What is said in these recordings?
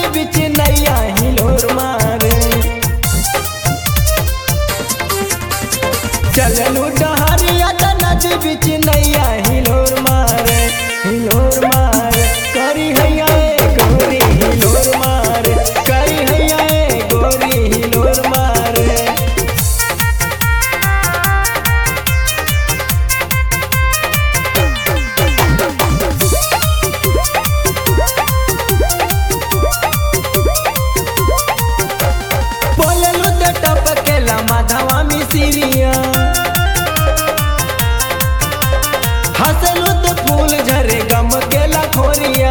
नदी बीच नैया हिलोर मारे। चललू डहरिया त नदी बीच नैया हिलोर मारे, हिलोर मारे। करी हैया ए गोरी हिलोर मारे, करी हैया ए गोरी हिलोर मारे। बोललू त टपकेला माधवा मिसिरिया, हंसलू तो फूल झरे गम केला खोरिया।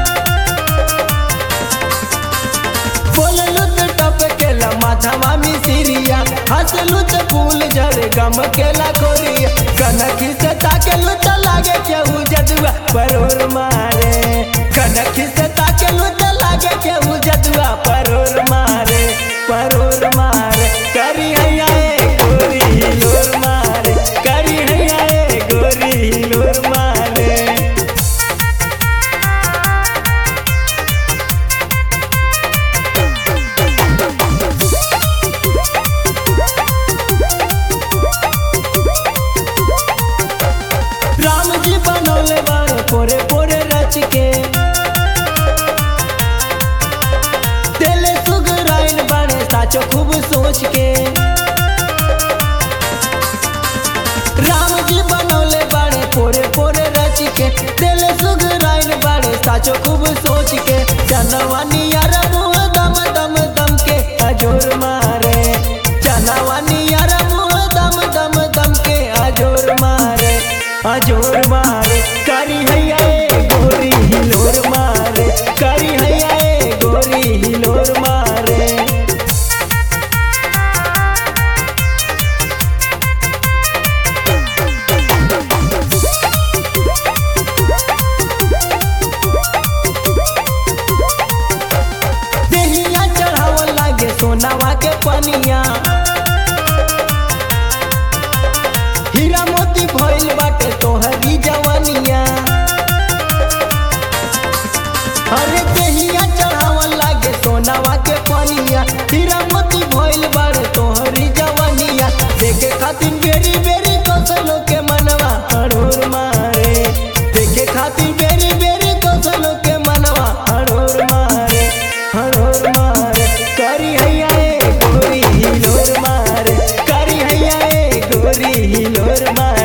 बोललू तो टपकेला माधवा मिसिरिया, हंसलू तो फूल झरे गम केला खोरिया। कनखी से ताकेलू तो लागे केहू जदुआ परोर मारे, कनखी से ताकेलू तो लागे केहू जदुआ परोर मारे, परोर मारे। करी हैया ए गोरी हिलोर मारे, करी हैया ए गोरी हिलोर मारे। राम जी बनौले बारे पोरे पोरे रच के, तेले सुगराइन बारे साचो खूब सोच के। राम जी बनौले बारे पोरे पोरे रच के, तेले सुगराइन बारे साचो खूब सोच के। जनवानी यार मुँह दम दम दम के अजोर मारे, जनवानी यार मुँह दम दम दम के अजोर मारे, अजोर मारे। करी हैया ए गोरी हिलोर मारे, करी हैया ए गोरी हिलोर मारे। देहिया चढ़ाव लागे सोनावा के पनिया, हीरा मोती भइल बाटे तोहरी जवानिया। अरे देहिया चढ़ाव लागे सोनावा के पनिया, हीरा मोती भइल बाटे तोहरी जवानिया। देखे खातिर बेरी बेरी कौशलों के मनवा हरोर मारे, देखे खातिर बेरी बेरी कौशलों के मनवा हरोर मारे, हरोर मारे। करी हैया ए गोरी हिलोर मारे, करी हैया ए गोरी हिलोर मारे।